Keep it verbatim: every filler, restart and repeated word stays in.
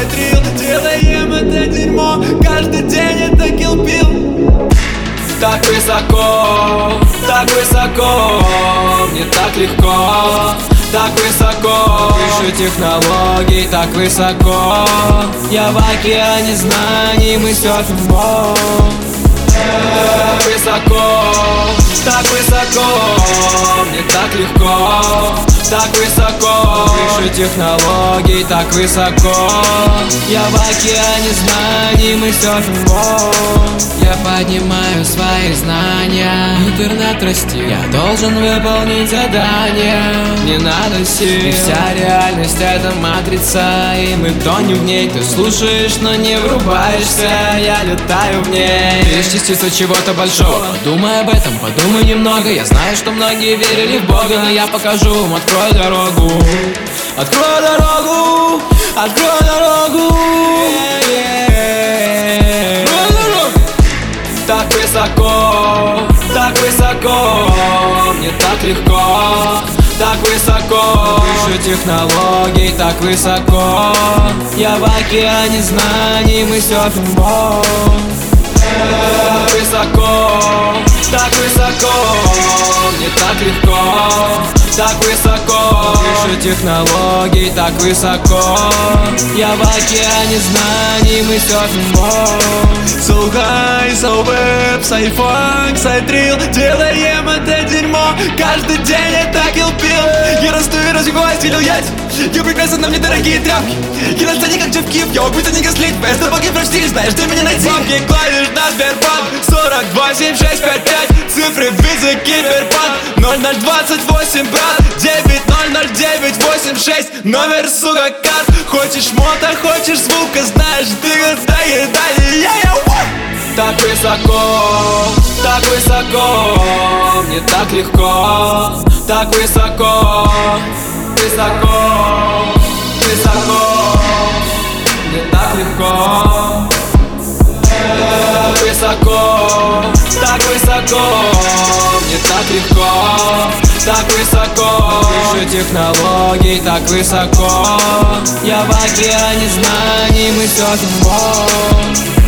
сайт-рил. Делаем это дерьмо, каждый день это Kill Bill. Так высоко, так высоко, мне так легко, так высоко, выше технологий, так высоко. Я в океане знаний, мы серфим в волн. Так высоко, так высоко, мне так легко, так высоко, выше технологий, так высоко. Я в океане знаний, мы серфим в волн. Я поднимаю свои знания, интернет расти, я должен выполнить задание. Не надо сил, вся реальность это матрица, и мы тонем в ней. Ты слушаешь, но не врубаешься, я летаю в ней. Ты лишь частица чего-то большого, подумай об этом, подумай немного. Я знаю, что многие верили в Бога, но я покажу им, открой дорогу. Открой дорогу, открой дорогу. Так высоко, так высоко, мне так легко, так высоко, выше технологий, так высоко. Я в океане знаний, мы серфим в волн. Так высоко, так высоко, мне так легко, так высоко, выше технологий, так высоко. Я в океане знаний, мы серфим в волн. So high, so web, сайфанк, сайт-рил. Делаем это дерьмо, каждый день это Kill Bill. Я расту и развиваюсь, видел ять. Я прекрасен, на мне дорогие тряпки. Я на сцене как Джефф Киф, я убийца не слить. Без собаки прочти, знаешь, ты меня найти. Бабки клавиш на Сбербанк, сорок два, семь, шесть, пять, пять. Цифры в визы, киберпанк, ноль ноль двадцать восемь, брат. Девять ноль ноль девять восемь шесть, номер, сука, карт. Хочешь мото, хочешь звука, знаешь, ты доедали, я я Так высоко, так высоко, мне так легко, так высоко, высоко, высоко, мне так легко. Так высоко, так высоко, мне так легко, так высоко, выше технологий, так высоко. Я в океане знаний, мы серфим в волн.